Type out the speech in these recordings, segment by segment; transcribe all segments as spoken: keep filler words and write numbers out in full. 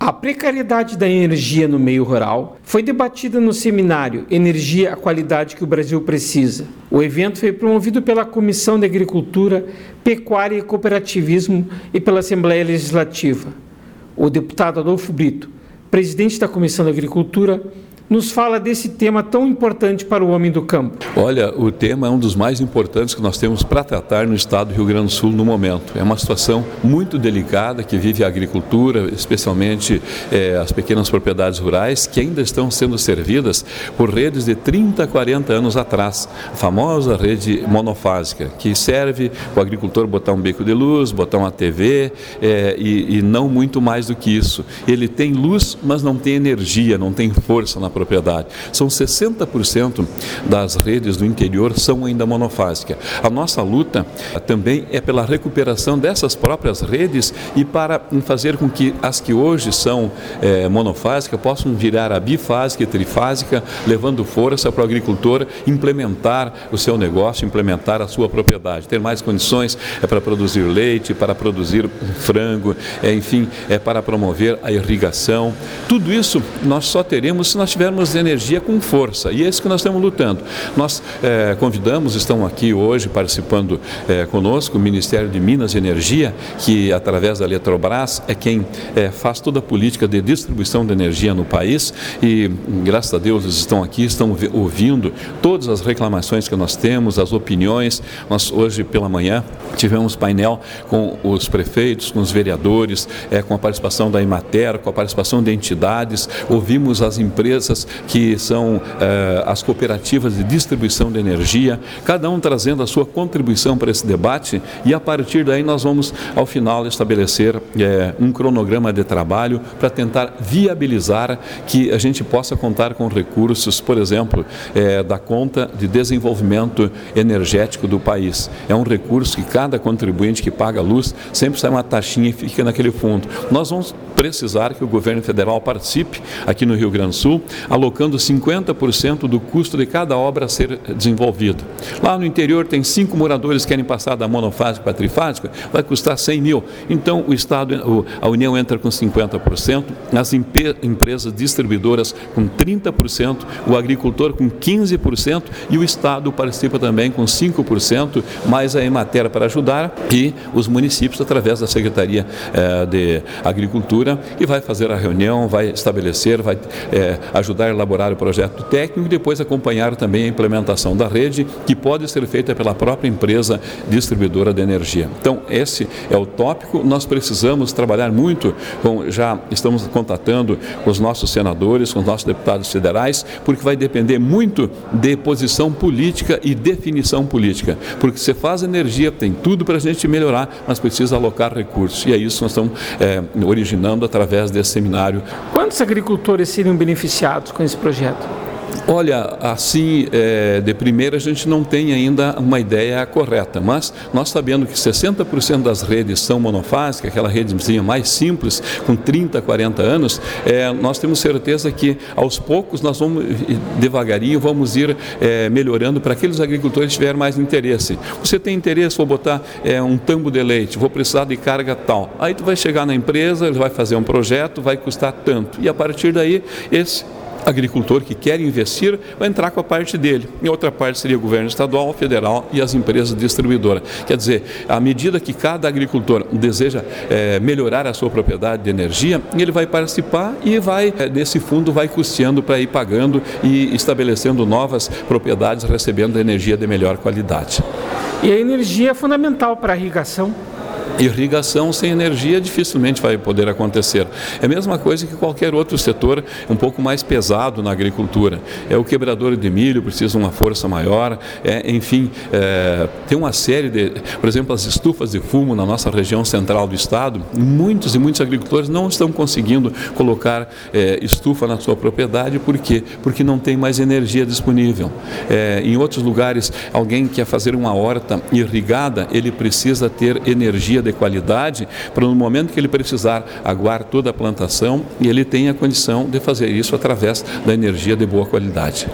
A precariedade da energia no meio rural foi debatida no seminário Energia, a Qualidade que o Brasil Precisa. O evento foi promovido pela Comissão de Agricultura, Pecuária e Cooperativismo e pela Assembleia Legislativa. O deputado Adolfo Brito, presidente da Comissão de Agricultura, nos fala desse tema tão importante para o homem do campo. Olha, o tema é um dos mais importantes que nós temos para tratar no estado do Rio Grande do Sul no momento. É uma situação muito delicada que vive a agricultura, especialmente eh, as pequenas propriedades rurais, que ainda estão sendo servidas por redes de trinta, quarenta anos atrás. A famosa rede monofásica, que serve o agricultor botar um bico de luz, botar uma T V eh, e, e não muito mais do que isso. Ele tem luz, mas não tem energia, não tem força na propriedade. São sessenta por cento das redes do interior são ainda monofásicas. A nossa luta também é pela recuperação dessas próprias redes e para fazer com que as que hoje são é, monofásicas possam virar a bifásica e trifásica, levando força para o agricultor implementar o seu negócio, implementar a sua propriedade, ter mais condições é, para produzir leite, para produzir frango, é, enfim, é para promover a irrigação. Tudo isso nós só teremos se nós tivermos energia com força, e é isso que nós estamos lutando. Nós é, convidamos, estão aqui hoje participando é, conosco, o Ministério de Minas e Energia, que através da Eletrobras é quem é, faz toda a política de distribuição de energia no país, e graças a Deus eles estão aqui, estão ouvindo todas as reclamações que nós temos, as opiniões. Nós hoje pela manhã tivemos painel com os prefeitos, com os vereadores, é, com a participação da Emater, com a participação de entidades, ouvimos as empresas que são eh, as cooperativas de distribuição de energia, cada um trazendo a sua contribuição para esse debate, e a partir daí nós vamos ao final estabelecer eh, um cronograma de trabalho para tentar viabilizar que a gente possa contar com recursos, por exemplo, eh, da conta de desenvolvimento energético do país. É um recurso que cada contribuinte que paga a luz sempre sai uma taxinha e fica naquele fundo. Nós vamos precisar que o governo federal participe aqui no Rio Grande do Sul, alocando cinquenta por cento do custo de cada obra a ser desenvolvida. Lá no interior tem cinco moradores que querem passar da monofásica para a trifásica, vai custar cem mil. Então o Estado, a União entra com cinquenta por cento, as empresas distribuidoras com trinta por cento, o agricultor com quinze por cento e o Estado participa também com cinco por cento, mais a Emater para ajudar, e os municípios através da Secretaria eh, de Agricultura, e vai fazer a reunião, vai estabelecer, vai é, ajudar a elaborar o projeto técnico e depois acompanhar também a implementação da rede, que pode ser feita pela própria empresa distribuidora de energia. Então, esse é o tópico. Nós precisamos trabalhar muito, com, já estamos contatando com os nossos senadores, com os nossos deputados federais, porque vai depender muito de posição política e definição política, porque você faz energia, tem tudo para a gente melhorar, mas precisa alocar recursos, e é isso que nós estamos é, originando através desse seminário. Quantos agricultores seriam beneficiados com esse projeto? Olha, assim, é, de primeira a gente não tem ainda uma ideia correta, mas nós sabendo que sessenta por cento das redes são monofásicas, aquela redezinha mais simples, com trinta, quarenta anos, é, nós temos certeza que aos poucos nós vamos, devagarinho, vamos ir é, melhorando para aqueles agricultores que tiverem mais interesse. Você tem interesse, vou botar é, um tambo de leite, vou precisar de carga tal. Aí tu vai chegar na empresa, ele vai fazer um projeto, vai custar tanto, e a partir daí, esse agricultor que quer investir vai entrar com a parte dele. Em outra parte seria o governo estadual, federal e as empresas distribuidoras. Quer dizer, à medida que cada agricultor deseja é, melhorar a sua propriedade de energia, ele vai participar e vai, é, desse fundo, vai custeando para ir pagando e estabelecendo novas propriedades, recebendo energia de melhor qualidade. E a energia é fundamental para a irrigação. Irrigação sem energia dificilmente vai poder acontecer. É a mesma coisa que qualquer outro setor um pouco mais pesado na agricultura. É o quebrador de milho, precisa de uma força maior, é, enfim, é, tem uma série de, por exemplo, as estufas de fumo na nossa região central do estado, muitos e muitos agricultores não estão conseguindo colocar é, estufa na sua propriedade. Por quê? Porque não tem mais energia disponível. É, em outros lugares, alguém quer fazer uma horta irrigada, ele precisa ter energia de qualidade para no momento que ele precisar aguar toda a plantação, e ele tem a condição de fazer isso através da energia de boa qualidade.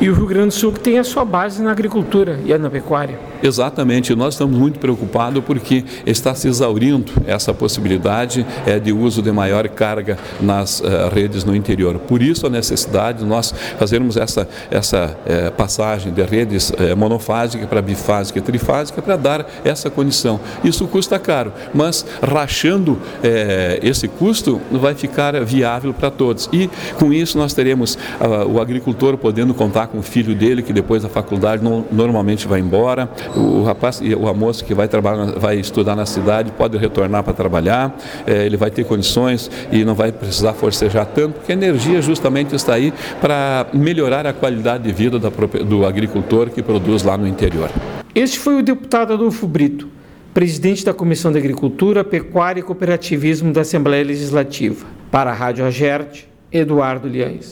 E o Rio Grande do Sul que tem a sua base na agricultura e na pecuária. Exatamente, nós estamos muito preocupados porque está se exaurindo essa possibilidade é, de uso de maior carga nas uh, redes no interior. Por isso a necessidade de nós fazermos essa, essa é, passagem de redes é, monofásica para bifásica e trifásica para dar essa condição. Isso custa caro, mas rachando é, esse custo vai ficar viável para todos. E com isso nós teremos uh, o agricultor podendo contar com o filho dele, que depois da faculdade não, normalmente vai embora, o rapaz, o moço que vai trabalhar, vai estudar na cidade, pode retornar para trabalhar, é, ele vai ter condições e não vai precisar forcejar tanto, porque a energia justamente está aí para melhorar a qualidade de vida da, do agricultor que produz lá no interior. Este foi o deputado Adolfo Brito, presidente da Comissão de Agricultura, Pecuária e Cooperativismo da Assembleia Legislativa. Para a Rádio Agerte, Eduardo Liães.